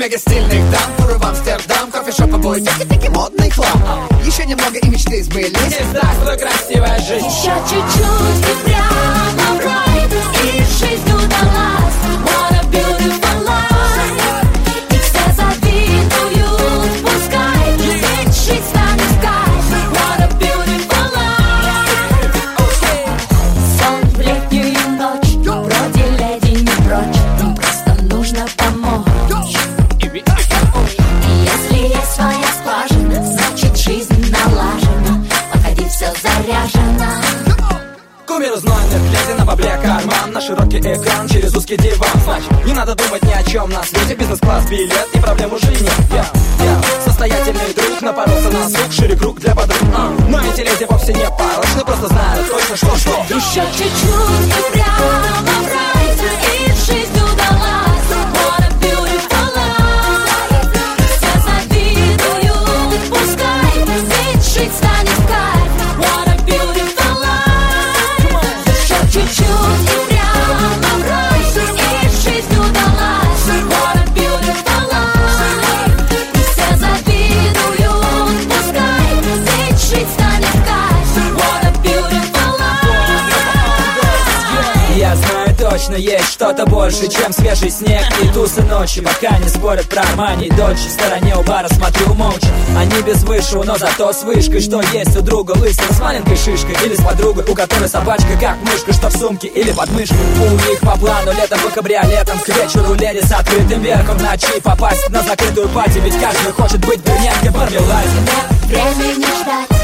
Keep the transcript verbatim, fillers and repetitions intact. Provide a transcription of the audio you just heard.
мега стильных дам, туры в Амстердам, кофешоп, обои, всякий-таки модный хлам. Еще немного и мечты сбылись. И здравствуй, красивая жизнь. Еще чуть-чуть и прямо в рай, и жизнь удалась. What a beautiful life. И все завидуют, пускай, ведь жизнь станет в кайф. What a beautiful life. Сон в летнюю ночь, вроде леди не прочь, просто нужно помочь. И если есть своя скважина, значит жизнь налажена. Походи, все заряжено. Кумир из номер, глядя на бабле карман, на широкий экран через узкий диван. Значит, не надо думать ни о чем на свете, бизнес-класс, билет и проблем уже нет. Я, я, состоятельный друг, напоролся на звук, шире круг для подруг. а. Но эти леди вовсе не порочны, просто знают точно, что что. Еще чуть-чуть и прямо в рай, и жизнь удалась. What a beautiful life. Все завидуют, пускай, ведь жизнь станет в кайф. What a beautiful life. Еще чуть-чуть и прямо в рай, и жизнь удалась. What a beautiful life. Все завидуют, пускай, ведь жизнь станет в кайф. What a beautiful life. Я знаю точно, есть что-то больше, чем свежий снег и тусы ночи. Пока не спорят про Армани и Дольче, в стороне у бара смотрю молча. Они без высшего, но зато с вышкой. Что есть у друга лысого с маленькой шишкой, или с подругой, у которой собачка как мышка, что в сумке или под мышкой. У них по плану летом в кабриолетом, к вечеру леди с открытым верхом, в ночи попасть на закрытую пати, ведь каждый хочет быть брюнеткой в мармеладе. Времени ждать.